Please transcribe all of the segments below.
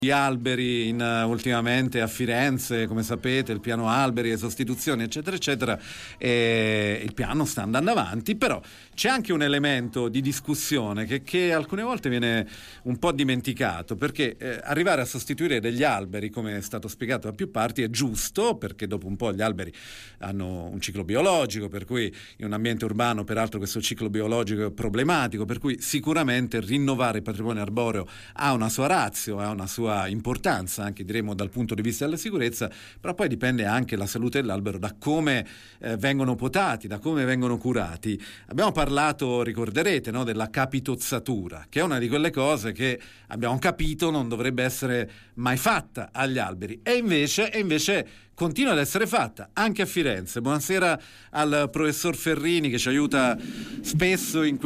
Gli alberi ultimamente a Firenze, come sapete, il piano alberi e sostituzioni, eccetera, eccetera, e il piano sta andando avanti, però c'è anche un elemento di discussione che alcune volte viene un po' dimenticato, perché arrivare a sostituire degli alberi, come è stato spiegato da più parti, è giusto, perché dopo un po' gli alberi hanno un ciclo biologico, per cui in un ambiente urbano, peraltro, questo ciclo biologico è problematico, per cui sicuramente rinnovare il patrimonio arboreo ha una sua ratio, ha una sua importanza, anche diremo dal punto di vista della sicurezza, però poi dipende anche la salute dell'albero da come vengono potati, da come vengono curati. Abbiamo parlato, ricorderete, no, della capitozzatura, che è una di quelle cose che abbiamo capito non dovrebbe essere mai fatta agli alberi, e invece continua ad essere fatta anche a Firenze. Buonasera al professor Ferrini, che ci aiuta spesso in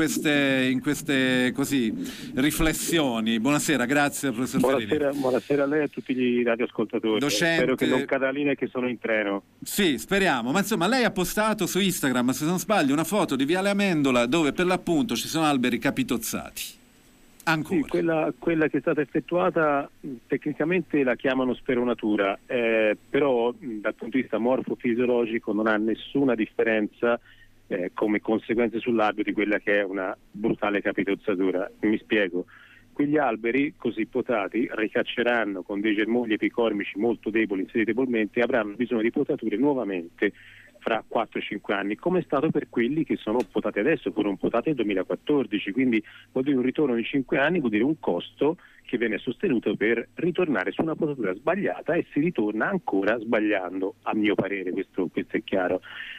queste così riflessioni. Buonasera, grazie professor Ferrini. Buonasera a lei e a tutti gli radioascoltatori. Docente. Spero che non cada linea, che sono in treno. Sì, speriamo. Ma insomma, lei ha postato su Instagram, se non sbaglio, una foto di Viale Amendola dove per l'appunto ci sono alberi capitozzati. Ancora. Sì, quella che è stata effettuata tecnicamente la chiamano speronatura, però dal punto di vista morfofisiologico non ha nessuna differenza come conseguenza sull'albero di quella che è una brutale capitozzatura. Mi spiego. Quegli alberi così potati ricacceranno con dei germogli epicormici molto deboli, inseriti debolmente, e avranno bisogno di potature nuovamente fra 4-5 anni, come è stato per quelli che sono potati adesso, furono potati nel 2014, quindi vuol dire un ritorno di 5 anni, vuol dire un costo che viene sostenuto per ritornare su una potatura sbagliata, e si ritorna ancora sbagliando, a mio parere, questo è chiaro.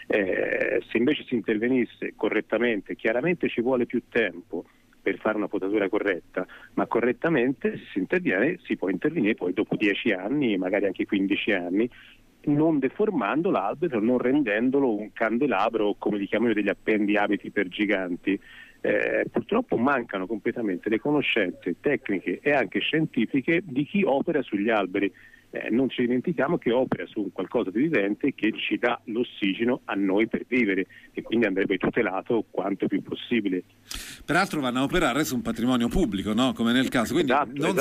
Se invece si intervenisse correttamente, chiaramente ci vuole più tempo per fare una potatura corretta, ma correttamente si può intervenire poi dopo 10 anni, magari anche 15 anni, non deformando l'albero, non rendendolo un candelabro, come li chiamo io, degli appendi abiti per giganti. Purtroppo mancano completamente le conoscenze tecniche e anche scientifiche di chi opera sugli alberi. Non ci dimentichiamo che opera su un qualcosa di vivente che ci dà l'ossigeno a noi per vivere, e quindi andrebbe tutelato quanto più possibile. Peraltro vanno a operare su un patrimonio pubblico, no? Come nel caso, quindi non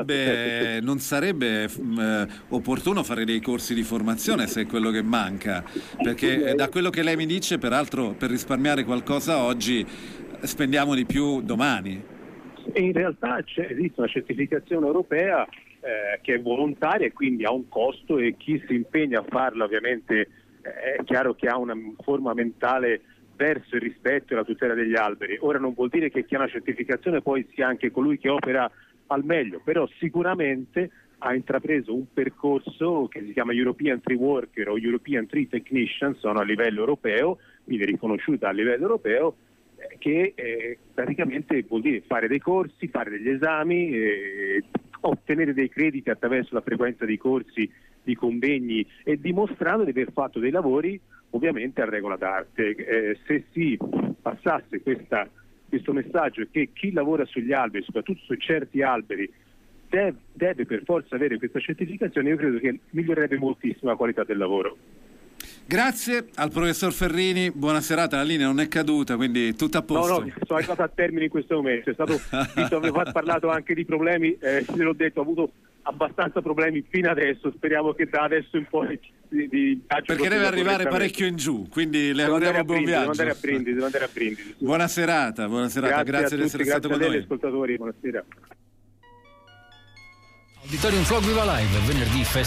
sarebbe opportuno fare dei corsi di formazione, se è quello che manca, perché da quello che lei mi dice, peraltro, per risparmiare qualcosa oggi spendiamo di più domani. E in realtà esiste una certificazione europea che è volontaria e quindi ha un costo, e chi si impegna a farla ovviamente è chiaro che ha una forma mentale verso il rispetto e la tutela degli alberi. Ora non vuol dire che chi ha una certificazione poi sia anche colui che opera al meglio, però sicuramente ha intrapreso un percorso che si chiama European Tree Worker o European Tree Technician, sono a livello europeo, quindi riconosciuta a livello europeo, che praticamente vuol dire fare dei corsi, fare degli esami, ottenere dei crediti attraverso la frequenza di corsi, di convegni, e dimostrando di aver fatto dei lavori ovviamente a regola d'arte. Se si passasse questo messaggio, che chi lavora sugli alberi, soprattutto su certi alberi, deve per forza avere questa certificazione, io credo che migliorerebbe moltissimo la qualità del lavoro. Grazie al professor Ferrini, buona serata, la linea non è caduta, quindi tutto a posto. No, sono arrivato a termine in questo momento, avevo parlato anche di problemi, l'ho detto, ho avuto abbastanza problemi fino adesso, speriamo che da adesso in poi perché deve arrivare parecchio in giù, quindi le auguriamo buon viaggio. Devo andare a Brindisi. Buona serata, grazie di essere stato con noi. Grazie ascoltatori, buonasera. Auditorium Flog Viva Live, venerdì